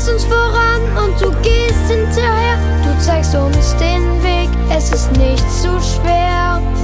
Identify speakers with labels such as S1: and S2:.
S1: führst uns voran und du gehst hinterher. Du zeigst uns den Weg, es ist nicht zu schwer.